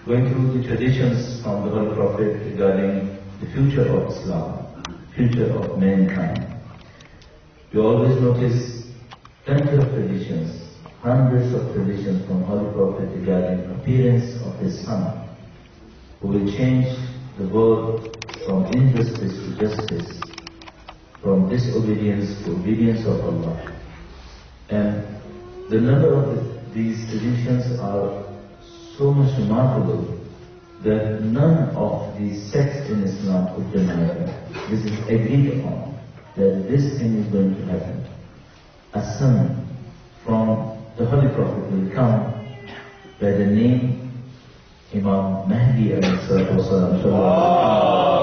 going through the traditions from the Holy Prophet regarding the future of Islam, future of mankind. You always notice plenty of traditions, hundreds of traditions from Holy Prophet regarding appearance of his son, who will change the world from injustice to justice, from disobedience to obedience of Allah. And the number of these traditions are so much remarkable that none of the sects in Islam could deny it. This is agreed upon, that this thing is going to happen. A son from the Holy Prophet will come by the name Imam Mahdi alayhi salatu wasalam.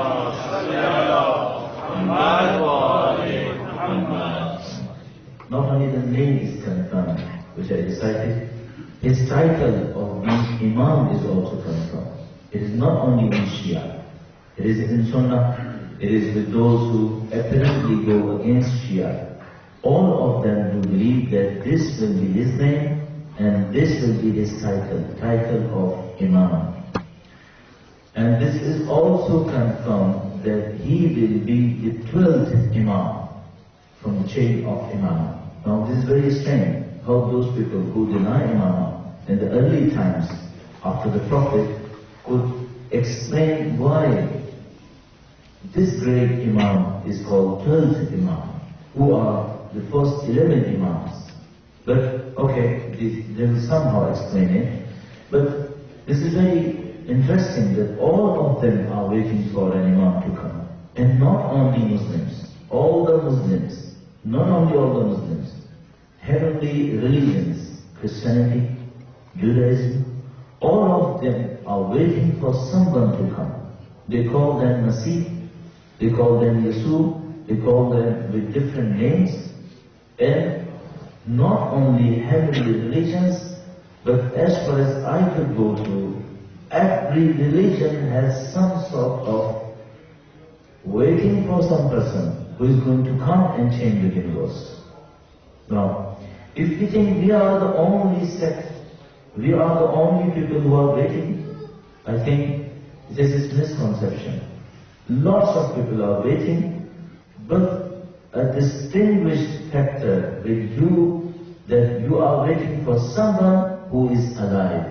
Not only the name is confirmed, which I recited, his title of being Imam is also confirmed. It is not only in Shia, it is in Sunnah, it is with those who apparently go against Shia. All of them do believe that this will be his name and this will be his title of Imam. And this is also confirmed that he will be the 12th Imam from the chain of Imam. Now this is very strange, how those people who deny Imam in the early times after the Prophet could explain why this great Imam is called 12th Imam, who are the first 11 Imams. But okay, they will somehow explain it. But this is very interesting that all of them are waiting for an Imam to come. And not only Muslims, all the Muslims, not only all the Muslims, heavenly religions, Christianity, Judaism, all of them are waiting for someone to come. They call them Masih, they call them Yeshu, they call them with different names. And not only heavenly religions, but as far as I could go to, every religion has some sort of waiting for some person who is going to come and change the universe. Now, if we think we are the only sect, we are the only people who are waiting, I think this is misconception. Lots of people are waiting, but a distinguished factor with you, that you are waiting for someone who is alive.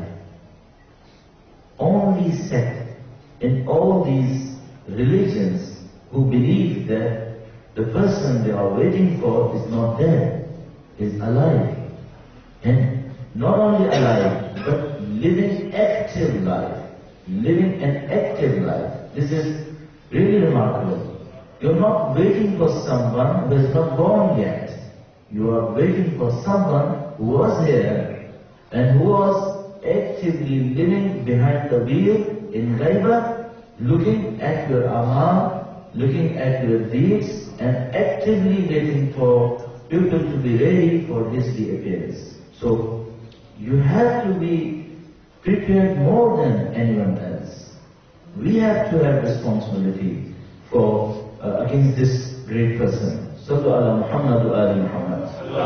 Only sect in all these religions who believe that the person they are waiting for is not dead, is alive. And not only alive, but living active life. Living an active life. This is really remarkable. You're not waiting for someone who is not born yet. You are waiting for someone who was here and who was actively living behind the wheel in Ghaibah, looking at your amal, looking at your deeds, and actively waiting for people to be ready for his reappearance. So you have to be prepared more than anyone else. We have to have responsibility for against this great person. Sallu ala Muhammad wa ali Muhammad.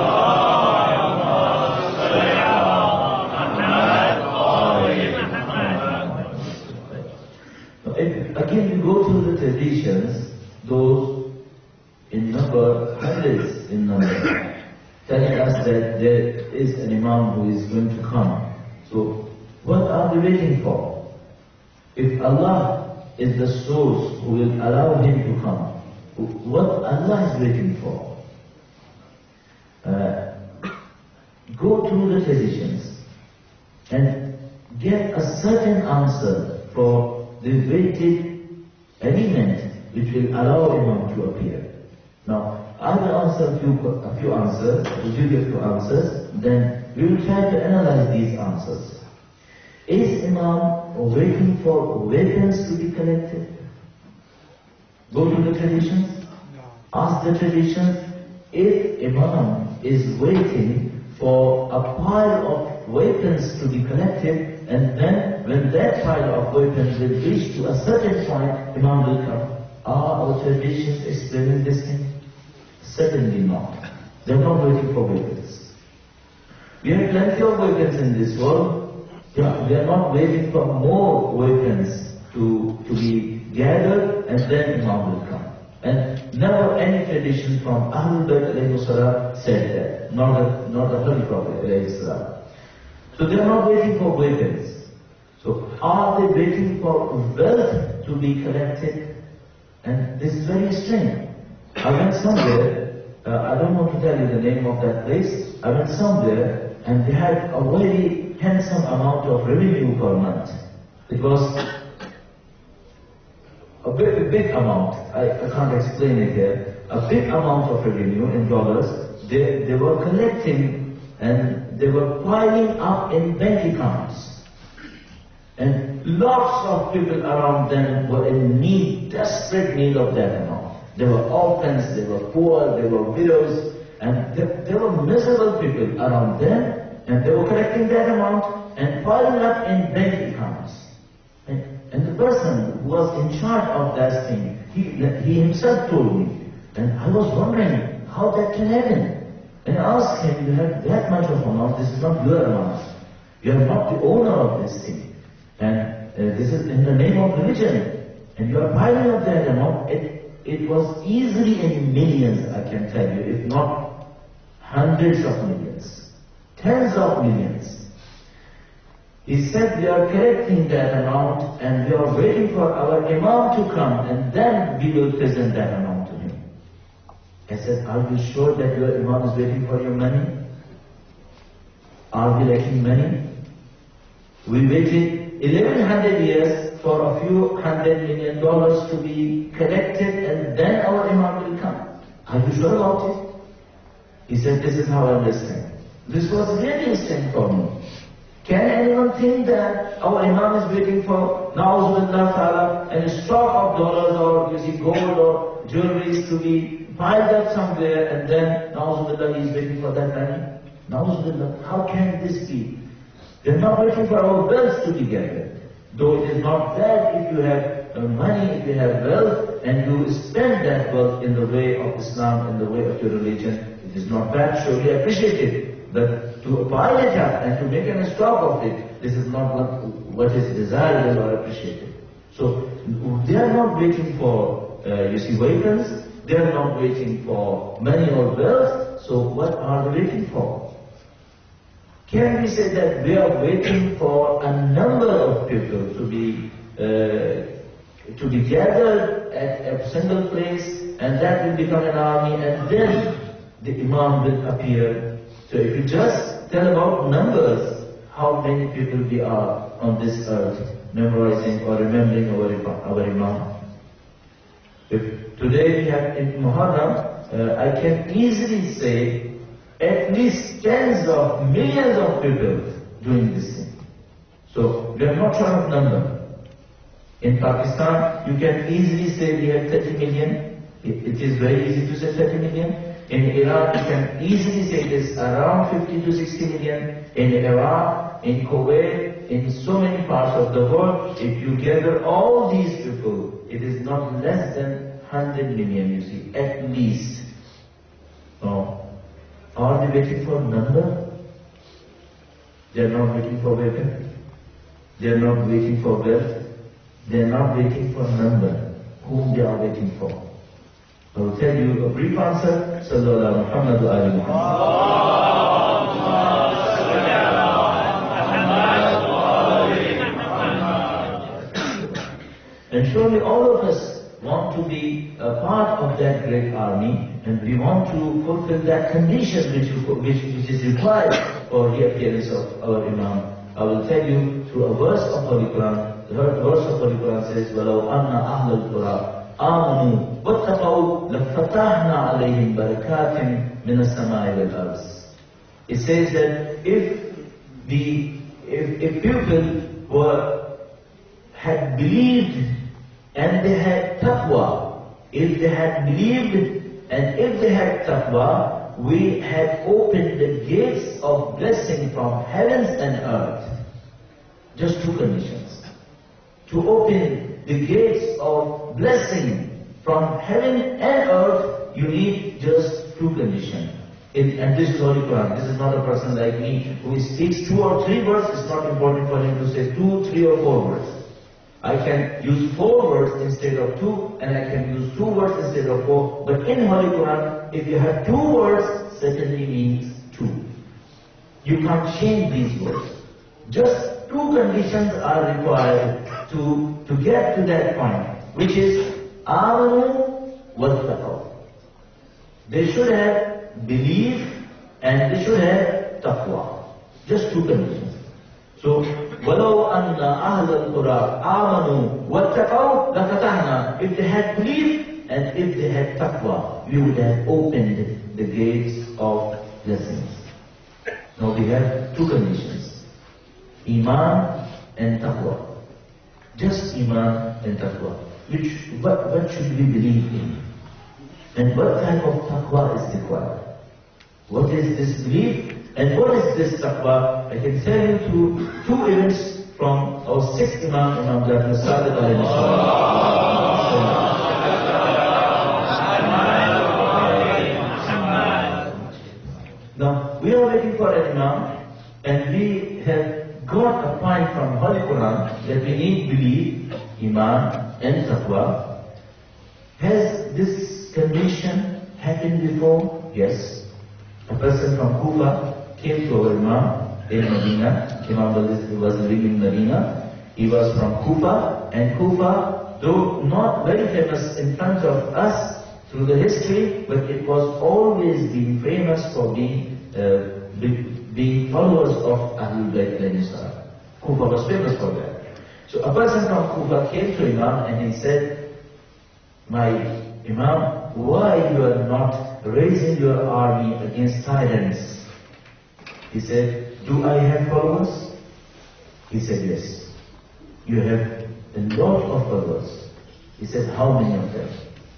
Again, we go through the traditions, those in number, hundreds in number, telling us that there is an Imam who is going to come. So, what are we waiting for? If Allah is the source who will allow him to come, what Allah is waiting for? Go through the traditions and get a certain answer for the waited element which will allow Imam to appear. Now, I will answer a few answers, will give you a few answers, then we will try to analyze these answers. Is Imam waiting for weapons to be collected? Go to the traditions, ask the traditions. If Imam is waiting for a pile of weapons to be collected, and then when that pile of weapons will reach to a certain point, Imam will come. Are our traditions explaining this thing? Certainly not. They are not waiting for weapons. We have plenty of weapons in this world, They are not waiting for more weapons to be gathered and then Imam will come. And never any tradition from Ahlul Bayt alayhi salam said that, nor the Holy Prophet alayhi salam. So they are not waiting for weapons. So are they waiting for wealth to be collected? And this is very strange. I went somewhere, I don't want to tell you the name of that place, I went somewhere and they had a very handsome amount of revenue per month. It was a big amount, I can't explain it here, a big amount of revenue in dollars. They were collecting and they were piling up in bank accounts. And lots of people around them were in need, desperate need of that amount. They were orphans, they were poor, they were widows, and there were miserable people around them, and they were collecting that amount and piling up in bank accounts. And the person who was in charge of that thing, he himself told me, and I was wondering how that can happen. And I asked him, you have that much of amount, this is not your amount. You are not the owner of this thing. And this is in the name of religion. And you are piling up that amount. It was easily in millions, I can tell you, if not hundreds of millions, tens of millions. He said, we are collecting that amount and we are waiting for our Imam to come and then we will present that amount to him. I said, are you sure that your Imam is waiting for your money? Are we lacking money? We waited 1100 years for a few $100 million to be collected and then our Imam will come. Are you sure about it? He said, this is how I understand. This was really strange for me. Can anyone think that our Imam is waiting for Na'uzubillah ta'ala and a stock of dollars or you see gold or jewelries to be piled up somewhere and then Na'uzubillah he is waiting for that money? Na'uzubillah, how can this be? They are not waiting for our wealth to be gathered. Though it is not bad if you have money, if you have wealth, and you spend that wealth in the way of Islam, in the way of your religion, it is not bad, surely appreciated. But to pile it up and to make a stock of it, this is not what is desired or appreciated. So they are not waiting for, weapons, they are not waiting for money or wealth, so what are they waiting for? Can we say that we are waiting for a number of people to be gathered at a single place and that will become an army and then the Imam will appear? So if you just tell about numbers, how many people we are on this earth memorizing or remembering our Imam? If today we have in Muharram, I can easily say at least tens of millions of people doing this thing. So we are not sure of number. In Pakistan, you can easily say we have 30 million. It is very easy to say 30 million. In Iran, you can easily say it is around 50 to 60 million. In Iraq, in Kuwait, in so many parts of the world, if you gather all these people, it is not less than 100 million, you see, at least. No. Are they waiting for number? They are not waiting for weapon. They are not waiting for wealth. They are not waiting for number. Whom they are waiting for? I will tell you a brief answer. Sallallahu Muhammad wa ali Muhammad. And surely all of us want to be a part of that great army, and we want to fulfill that condition which is required for the appearance of our Imam. I will tell you through a verse of Holy Quran. The verse of Holy Quran says, وَلَوْ أَنَّ أَهْلَ الْقُرَىٰ آمَنُوا وَاتَّقَوْا لَفَتَحْنَا عَلَيْهِمْ بَرَكَاتٍ مِنَ السَّمَاءِ وَالْأَرْضِ. It says that if people had believed and they had taqwa, if they had believed and if they had taqwa, we had opened the gates of blessing from heavens and earth. Just two conditions. To open the gates of blessing from heaven and earth, you need just two conditions. And this is Holy Quran. This is not a person like me who speaks 2 or 3 words. It's not important for him to say 2, 3 or 4 words. I can use 4 words instead of 2, and I can use 2 words instead of 4. But in Holy Quran, if you have 2 words, certainly means 2. You can't change these words. Just 2 conditions are required to get to that point, which is amanu wattaqaw. They should have belief and they should have taqwa. Just 2 conditions. So, وَلَوْ أَنَّ أَهْلَ الْقُرَىٰ آمَنُوا وَاتَّقَوْا لَفَتَحْنَا. If they had belief and if they had taqwa, we would have opened the gates of blessings. Now we have 2 conditions. Iman and taqwa. Just Iman and taqwa. What should we believe in? And what type of taqwa is required? What is this belief? And what is this taqwa? I can tell you through 2 events from our 6th Imam, Imam Jafar Sadiq alayhi salam. Now, we are waiting for an Imam, and we have got a point from Holy Quran that we need belief, Iman and taqwa. Has this condition happened before? Yes. A person from Kufa came to our Imam in Medina. Imam was living in Medina. He was from Kufa, and Kufa, though not very famous in front of us through the history, but it was always been famous for being followers of Ahlul Bayt alayhi salam. Kufa was famous for that. So a person from Kufa came to Imam and he said, "My Imam, why you are not raising your army against tyrants?" He said, "Do I have followers?" He said, "Yes. You have a lot of followers." He said, "How many of them?"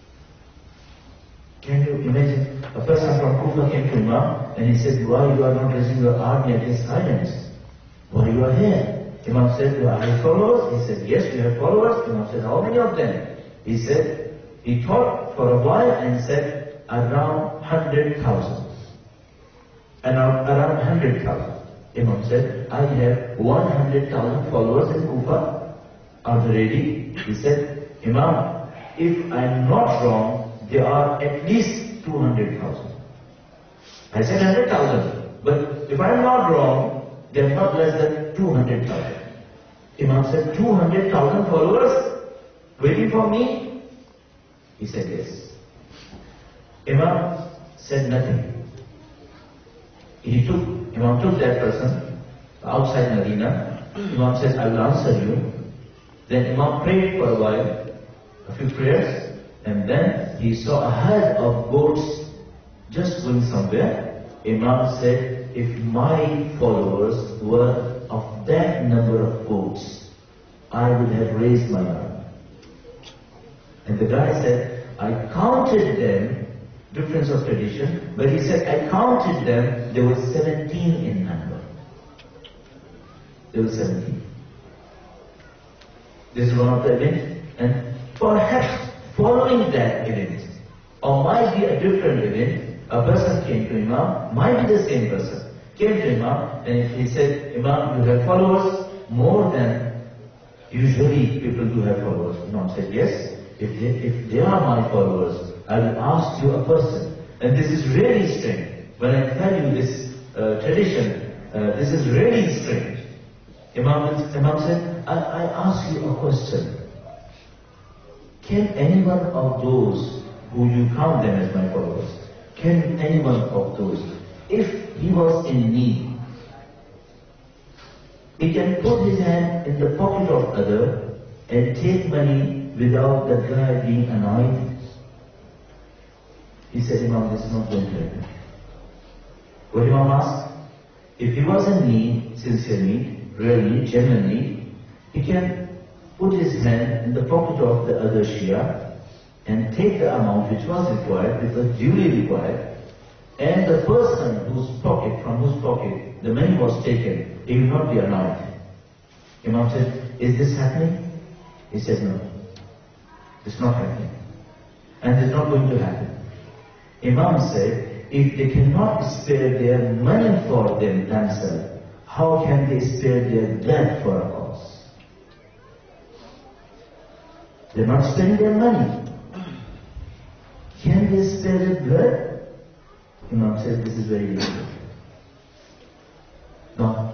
Can you imagine? A person from Kufa came to Imam and he said, "Why you are not raising your army against tyrants? Why you are here?" Imam said, "Do I have followers?" He said, "Yes, you have followers." Imam said, "How many of them?" He said, he thought for a while and said, "Around 100,000. Around 100,000. Imam said, "I have 100,000 followers in Kufa. Are they ready?" He said, "Imam, if I am not wrong, there are at least 200,000. I said 100,000, but if I am not wrong, they are not less than 200,000. Imam said, 200,000 followers waiting for me? He said, yes. Imam said nothing. Imam took that person outside Medina. Imam said, I will answer you. Then Imam prayed for a while, a few prayers, and then he saw a herd of goats just going somewhere. Imam said, if my followers were of that number of goats, I would have raised my arm. And the guy said, I counted them, difference of tradition, but he said, I counted them, there were 17 in number. There were 17. This is one of the events, and perhaps following that event, or might be a different event, a person came to Imam, might be the same person, came to Imam, and he said, Imam, you have followers more than usually people do have followers. Imam said, yes, if they are my followers, I will ask you a question. And this is really strange. When I tell you this tradition, this is really strange. Imam said, I ask you a question. Can anyone of those who you count them as my followers, can anyone of those, if he was in need, he can put his hand in the pocket of other and take money without the guy being annoyed? He said, Imam, this is not going to happen. What Imam asked? If he was in need, sincere need, real need, genuine need, he can put his hand in the pocket of the other Shia and take the amount which was required, which was duly required, and the person from whose pocket the money was taken, he will not be annoyed. Imam said, is this happening? He said, no. It's not happening. And it's not going to happen. Imam said, if they cannot spare their money for themselves, how can they spare their blood for a cause? They're not spending their money. Can they spare their blood? Imam said this is very difficult. No.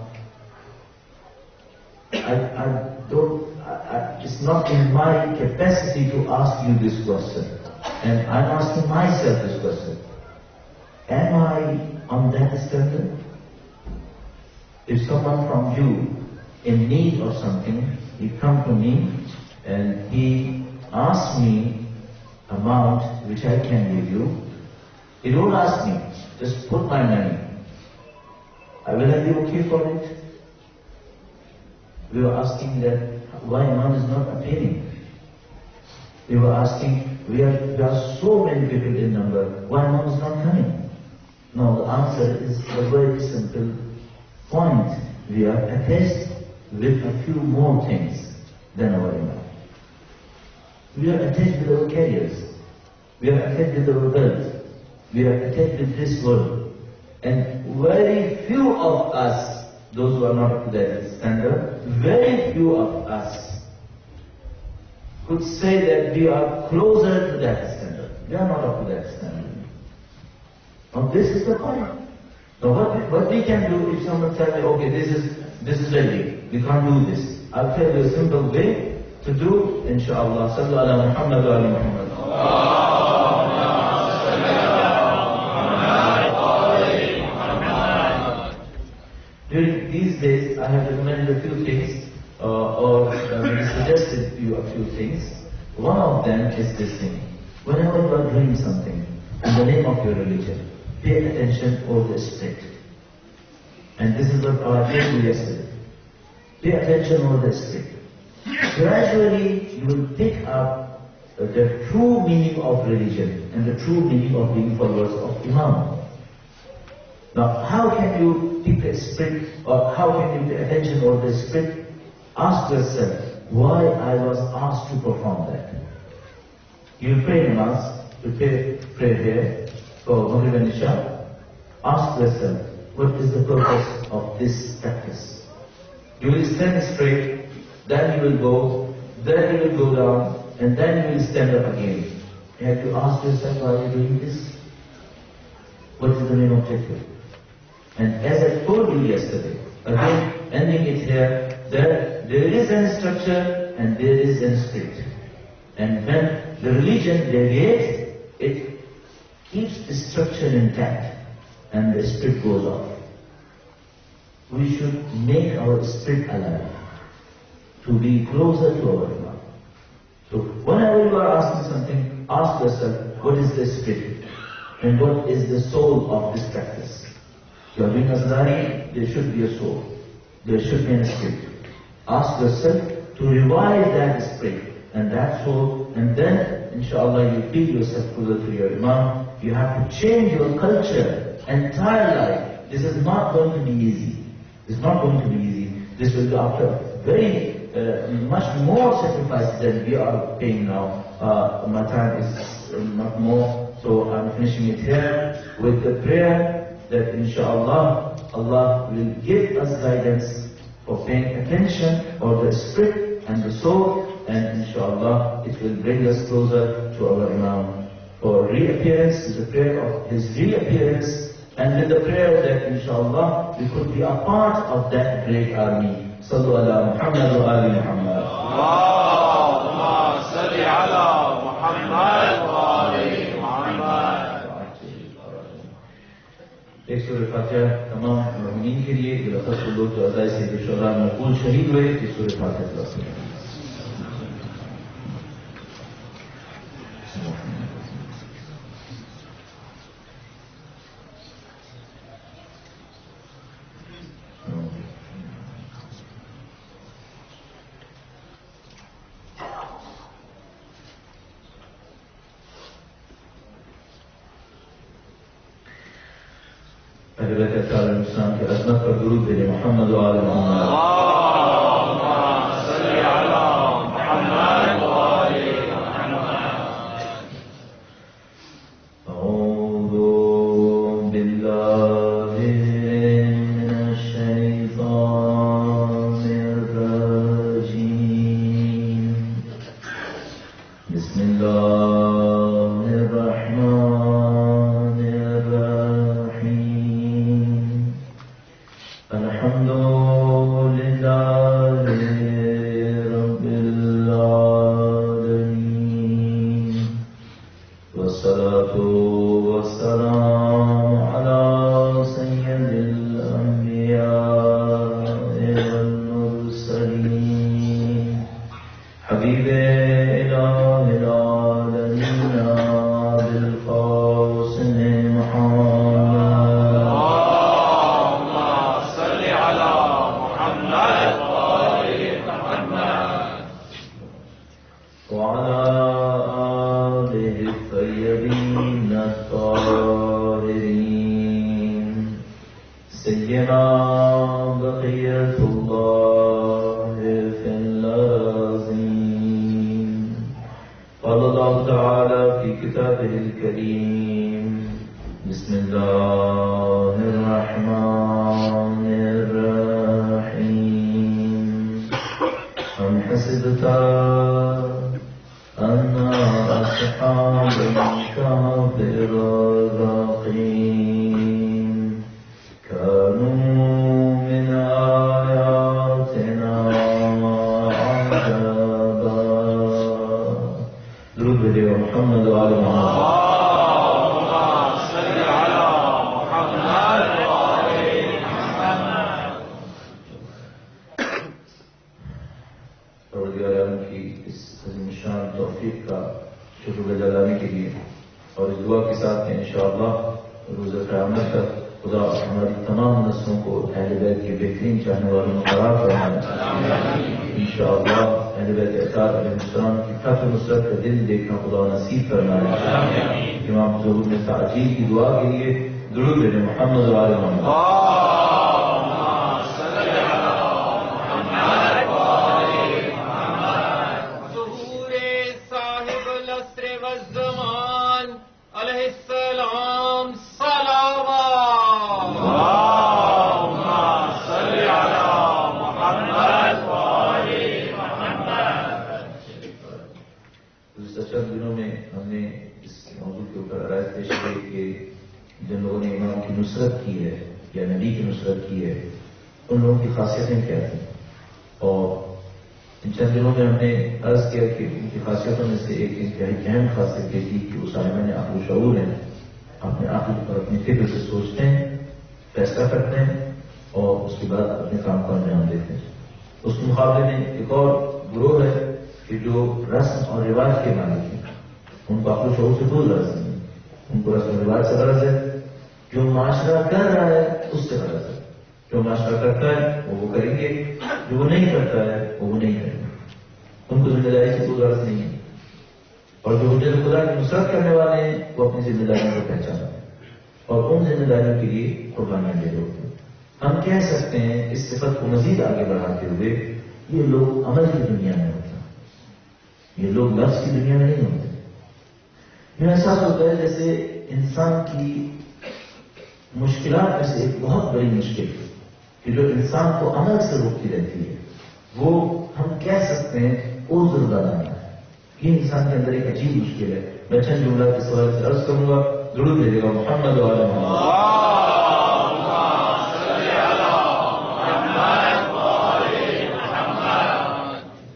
It's not in my capacity to ask you this question. And I'm asking myself this question. Am I on that standard? If someone from you in need of something, he come to me and he asks me amount which I can give you, he don't ask me, just put my money. Will I be okay for it? We were asking that why Imam is not appearing. We were asking, we are so many people in number, why Imam is not coming? No, the answer is a very simple point. We are attached with a few more things than our Imam. We are attached with our careers. We are attached with our wealth. We are attached with this world. And very few of us, those who are not up to that standard, very few of us could say that we are closer to that standard. We are not up to that standard. Now this is the point. Now what we can do if someone tells me, okay, this is ready, we can't do this. I'll tell you a simple way to do, inshaAllah. Sallu ala Muhammad wa ala Muhammad. During these days, I have recommended a few things, or suggested a few things. One of them is this thing. Whenever you are doing something in the name of your religion, pay attention over the spirit. And this is what I told you yesterday. Pay attention over the spirit. Gradually, you will pick up the true meaning of religion and the true meaning of being followers of Imam. Now, how can you keep a spirit, or how can you pay attention over the spirit? Ask yourself, why I was asked to perform that. You pray namaz, you pray here for Maghrib and Isha. Ask yourself, what is the purpose of this practice? You will stand straight, then you will go, then you will go down, and then you will stand up again. You have to ask yourself, why are you doing this? What is the main objective? And as I told you yesterday, again, ending it here, there is an structure and there is a spirit. And when the religion deviates, it keeps the structure intact and the spirit goes off. We should make our spirit alive to be closer to our Imam. So whenever you are asking something, ask yourself, what is the spirit? And what is the soul of this practice? You are doing Azlari, there should be a soul. There should be a spirit. Ask yourself to revive that spirit and that soul, and then, inshallah, you feel yourself closer to your Imam. You have to change your culture, entire life. This is not going to be easy. It's not going to be easy. This will be after very much more sacrifices than we are paying now. My time is not more, so I'm finishing it here with the prayer that inshallah Allah will give us guidance for paying attention or the spirit and the soul, and inshallah it will bring us closer to our Imam. For reappearance is a prayer of his reappearance, and with the prayer that inshallah we could be a part of that great army. Sallu ala Muhammad wa ali Muhammad. Allahumma salli ala Muhammad wa ali Muhammad. एक सूरह फातिहा तमाम मुमिनीन के लिए, बिलखसूस लोग जो अज़ाए सैयद शुहदा में मक़बूल शहीद हुए, इस सूरह फातिहा तलावत करें। حضرت تعالی انسان کی عظمت پر درود بھیجے محمد و آل محمد اللهم صل علی محمد و آل محمد اعوذ والصلاة والسلام على سيد الأنبياء والمرسلين حبيب إله العالمين بالقاسم محمد اللهم صل على محمد وآل محمد وعلى آله الطيبين الطاهرين سيدنا بقية الله في العظيم. قال الله تعالى في كتابه الكريم بسم الله الرحمن الرحيم أم حسبت أن أصحاب الكهف الرقيم كانوا من آياتنا عجبا. درود بھیجے محمد وآل محمد. اللهم صل على محمد وآل محمد. پروردگار عالم کی اس عظیم شان توفیق کا شکر گزار ادا کے لیے اور اس دعا کے ساتھ کہ انشاءاللہ روز قیامت تک خدا ہماری تمام نسلوں کو اہل بیت کے بہترین چاہنے والوں میں قرار فرمائے. انشاءاللہ اہل بیت اطہار علیہ السلام کی فتح نصرت کا دن دیکھنا خدا نصیب فرمائے. امام ظہور میں تعجیل کی دعا کے لیے درود بھیجیں محمد وآل محمد. اللهم صل على محمد وآل محمد. ظہور صاحب العصر والزمان علیہ السلام صلوات. اللهم صل على محمد وآل محمد. گزشتہ چند دنوں میں ہم نے اس موضوع کے اوپر رائے پیش کی کہ جن لوگوں نے امام کی نصرت کی ہے یا نبی کی نصرت کی ہے ان لوگوں کی خاصیتیں کیا تھیں. اور ان چند دنوں میں ہم نے عرض کیا کہ ان کی خاصیتوں میں سے ایک انتہائی اہم خاصیت یہ تھی کہ اس عالم نے عقل و شعور ہیں، اپنے عقل اور اپنی فکر سے سوچتے ہیں، فیصلہ کرتے ہیں اور اس کے بعد اپنے کام کو انجام دیتے ہیں. اس کے مقابلے میں ایک اور گروہ ہے کہ جو رسم اور رواج کے مالک ہیں، ان کو عقل و شعور سے دور رہتے ہیں. ان کو رسم و رواج سے غرض ہے، جو معاشرہ کر رہا ہے اس سے غرض ہے. جو معاشرہ کرتا ہے وہ کریں گے، جو وہ نہیں کرتا ہے وہ نہیں کریں گے. ان کو ذمہ داری سے کوئی غرض نہیں ہے. اور جو حجت خدا کی نصرت کرنے والے ہیں وہ اپنی ذمہ داریوں کو پہچانتے ہیں اور ان ذمہ داریوں کے لیے قربانیاں دے ہوتے ہیں. ہم کہہ سکتے ہیں اس صفت کو مزید آگے بڑھاتے ہوئے یہ لوگ عمل کی دنیا میں ہوتے ہیں، یہ لوگ لفظ کی دنیا میں نہیں ہوتے. یہ احساس ہوتا ہے جیسے انسان کی مشکلات میں سے ایک بہت بڑی مشکل کہ جو انسان کو عمل سے روکتی رہتی ہے وہ ہم کہہ سکتے ہیں عذر لگانا ہے. یہ انسان کے اندر ایک عجیب مشکل ہے. میں چند جملہ کے سوال سے عرض کروں گا، درود بھیجے گا محمد وآل محمد. اللهم صل على محمد وآل محمد.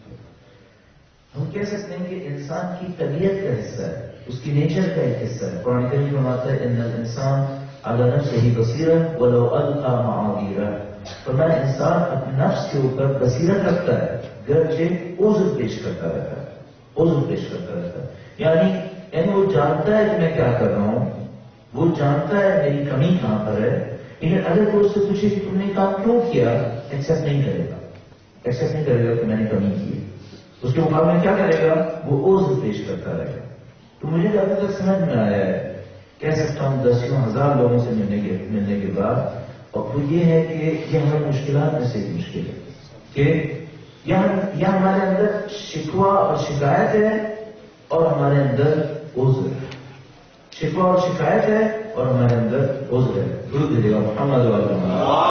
ہم کہہ سکتے ہیں کہ انسان کی طبیعت کا حصہ ہے، اس کی نیچر کا ایک حصہ ہے. قرآن کریم میں فرماتا ہے ان الانسان علی نفسہ بصیرہ ولو القی معاذیرہ. فرمایا انسان اپنے نفس کے اوپر بصیرت رکھتا ہے گرچہ عذر پیش کرتا رہتا ہے، عذر پیش کرتا رہتا ہے. یعنی وہ جانتا ہے کہ میں کیا کر رہا ہوں، وہ جانتا ہے میری کمی کہاں پر ہے، لیکن اگر وہ اس سے پوچھے کہ تم نے کام کیوں کیا، ایکسپٹ نہیں کرے گا، ایکسپٹ نہیں کرے گا کہ میں نے کمی کی ہے. اس کے مقابلے میں کیا کرے گا، وہ عذر پیش کرتا رہے گا. تو مجھے ابھی تک سمجھ میں آیا ہے، کہہ سکتا ہوں دسیوں ہزار لوگوں سے ملنے کے بعد، اور وہ یہ ہے کہ یہ ہماری مشکلات میں سے ایک مشکل ہے کہ یہ ہمارے اندر شکوہ اور شکایت ہے اور ہمارے اندر عذر ہے. شکوہ اور شکایت ہے اور ہمارے اندر عذر ہے. درود بھیجے گا محمد وآل محمد.